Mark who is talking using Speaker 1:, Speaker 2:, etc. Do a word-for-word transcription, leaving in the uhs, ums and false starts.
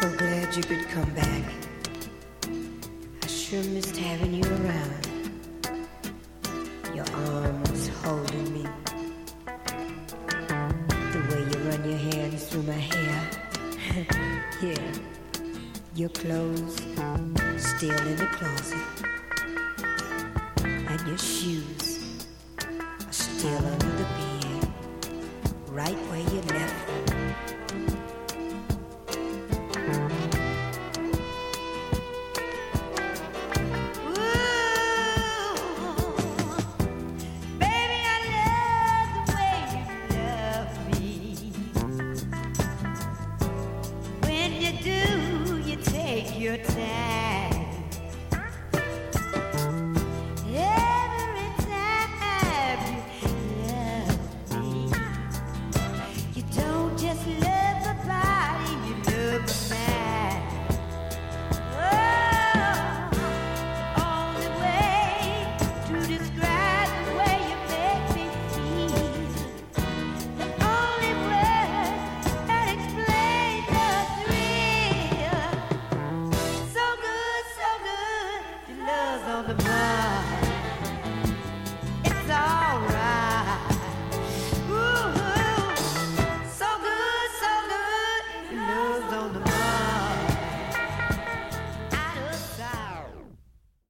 Speaker 1: So glad you could come back. I sure missed having you around. Your arms holding me. The way you run your hands through my hair. Yeah. Your clothes still in the closet. And your shoes are still under the bed. Right where you left them.
Speaker 2: Your time.